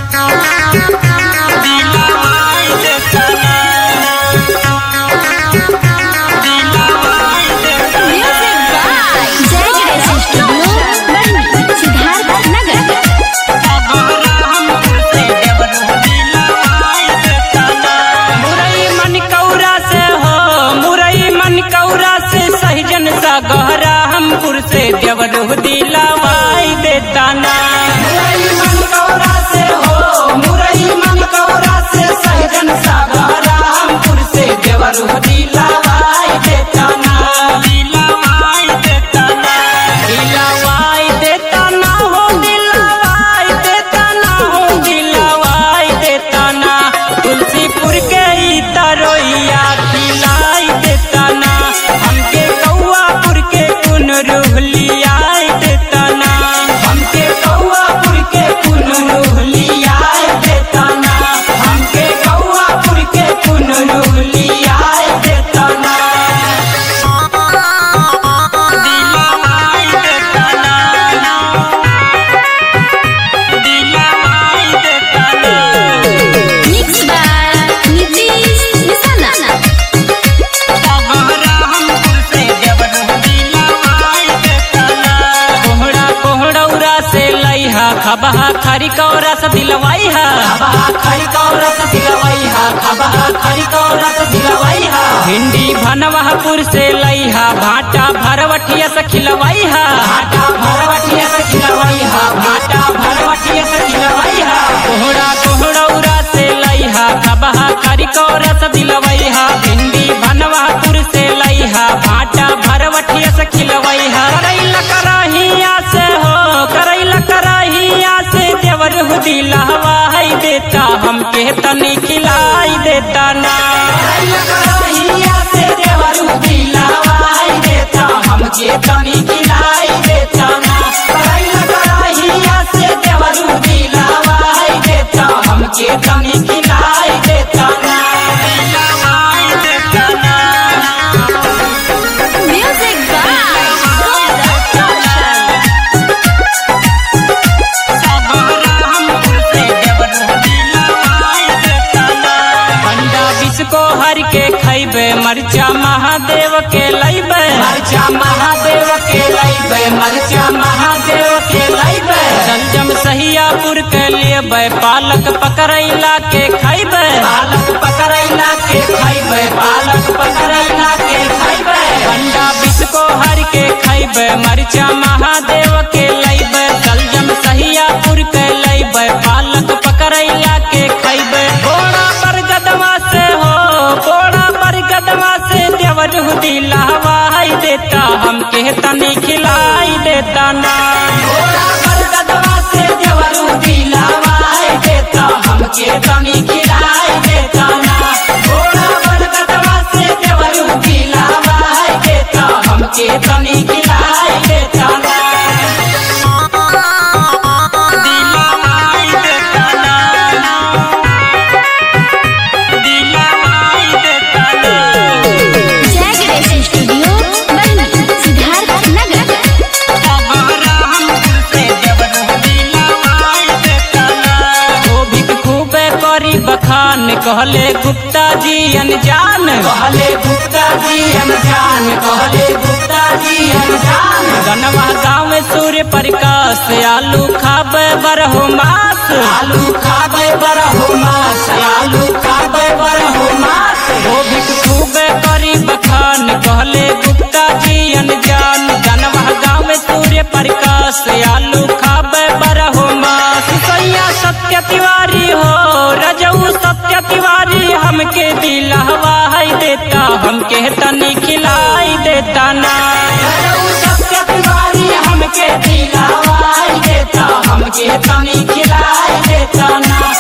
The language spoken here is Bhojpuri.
गहरामपुर से देवरू दिलवाई देता ना। मुरई मनकौरा से हो मुरई मनकौरा से सहजन सा गहरामपुर से देवरू दिलवाई देता ना। दिलवाई देता ना दिलवाई देता ना हो दिलवाई देता ना हो दिलवाई देता ना। तुलसीपुर के तरोइया खिलाई देता ना। हमके कौआपुर के रुहलियाई देता ना। हमके कौआपुर के रुहलियाई देता ना। हमके कौआपुर के रुहलियाई देता ना। दिलवाई देता ना दिलवाई देता ना। मिक्स बाय नीतीश निशाना। खबहा खरी कौरा से दिलवाई हा। खबहा खरी कौरा से दिलवाई हा। खबहा खरी कौरा से दिलवाई हा। भिंडी भनवाहपुर से लईहा। भाटा भरवटिया से खिलवाई हा। भाटा भरवटिया से खिलवाई हा। भाटा भरवटिया से खिलवाई हा। कोहड़ा कोहड़ौरा से लईहा। खबहा खरी कौरा से दिलवाई हा। भिंडी भनवाहपुर से लईहा। भाटा भरवटिया से खिलवाई हा। करैला कराहिया से हो करैला कराहिया से देवरू दिलवाई देता। हमके तनी खिलाई देता ना। करैला कराहिया से देवरू दिलवाई देता। हमके तनी खिलाई देता ना। करैला कराहिया से देवरू दिलवाई देता। हमके तनी खिलाई देता ना। दिलवाई देता ना। म्यूजिक बाय को हर के खैबे मरचा महादेव के लैबे। मरचा महादेव के लैबे। मरचा महादेव के लैबे। जलजम सहियापुर के लेबे। पालक पकड़ैला के खैबे। पालक पकड़ैला के खैबे। पालक पकड़ैला के खैबे। बंडा बिस्को हर के खैबे। मरचा महादेव के लैबे। जलजम सहियापुर के लैबे। पालक पकड़ैला के खैबे। घोड़ा पर गदवा से हो घोड़ा पर गदवा से देवरू दिलवाई देता। हमके तनी खिलाई देता ना। घोड़ा पर गदवा से देवरू दिलवाई देता। हमके तनी खिलाई देता ना। घोड़ा पर गदवा से देवरू दिलवाई देता। हमके तनी खिलाई देता ना। बखान कहले गुप्ता जी अनजान। कहले गुप्ता जी अनजान। कहले गुप्ता जी अनजान। गनवा गाँव में सूर्य प्रकाश आलू खाबे बरहो मास। आलू खाबे बरहो मास। आलू खाबे बरहो मास। गोभी खूबे करी बखान कहले गुप्ता जी अनजान। गनवा गाँव में सूर्य प्रकाश आलू खाबे बरहो मास। सैया सत्य तिवारी हो रजऊ सत्य तिवारी हमके दिलवाई देता। हमके तनी खिलाई देता ना। रजऊ सत्य तिवारी हमके दिलवाई देता। हमके तनी खिलाई देता ना।